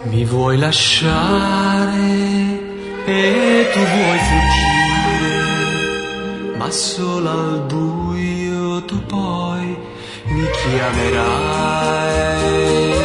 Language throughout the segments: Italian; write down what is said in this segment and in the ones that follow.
Mi vuoi lasciare e tu vuoi fuggire, ma solo al buio tu poi mi chiamerai.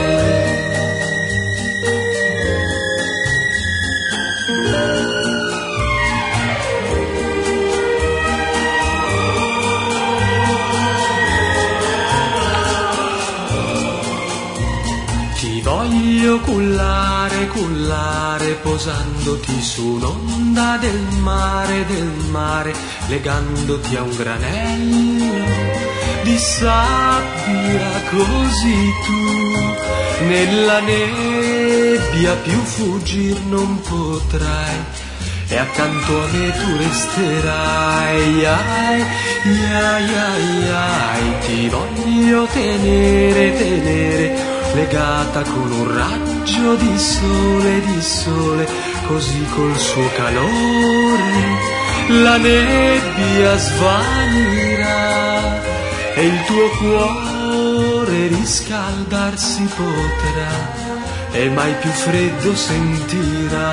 Ti voglio cullare, cullare, posandoti su un'onda del mare, legandoti a un granello di sabbia, così tu nella nebbia più fuggir non potrai, e accanto a me tu resterai. Ai, ai, ai, ai, ti voglio tenere, tenere, legata con un raggio di sole, così col suo calore la nebbia svanirà e il tuo cuore riscaldarsi potrà e mai più freddo sentirà.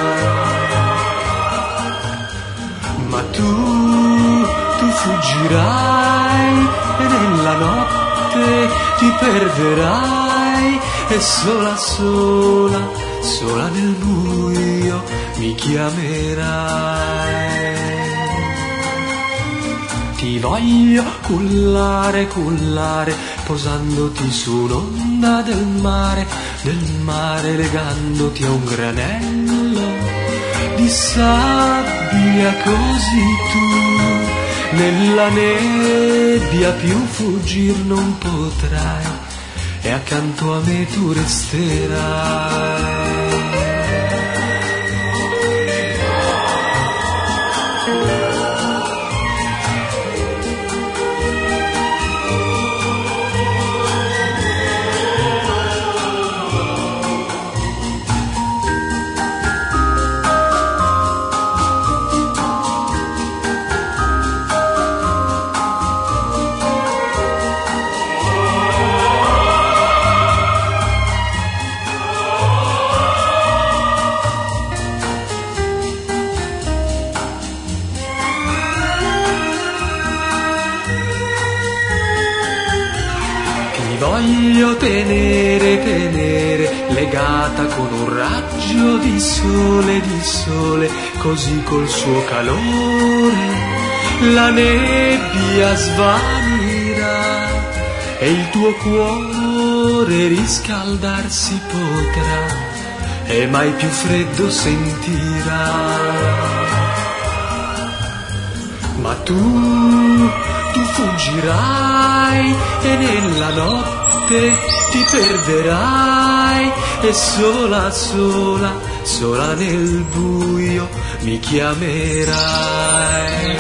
Ma tu fuggirai e nella notte ti perderai e sola, sola, sola nel buio mi chiamerai. Ti voglio cullare, cullare, posandoti su un'onda del mare, legandoti a un granello di sabbia, così tu nella nebbia più fuggir non potrai e accanto a me tu resterai. Ti voglio tenere, tenere, legata con un raggio di sole, così col suo calore la nebbia svanirà e il tuo cuore riscaldarsi potrà e mai più freddo sentirà. Ma tu fuggirai e nella notte ti perderai e sola, sola, sola nel buio mi chiamerai.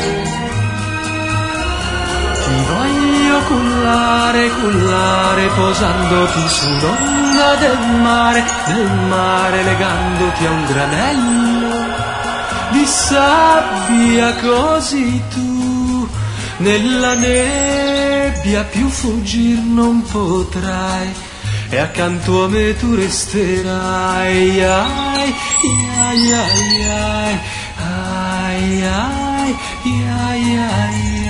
Ti voglio cullare, cullare, posandoti su un'onda del mare, legandoti a un granello di sabbia, così tu nella nebbia più fuggir non potrai e accanto a me tu resterai. Ai, ai, ai, ai, ai, ai, ai, ai.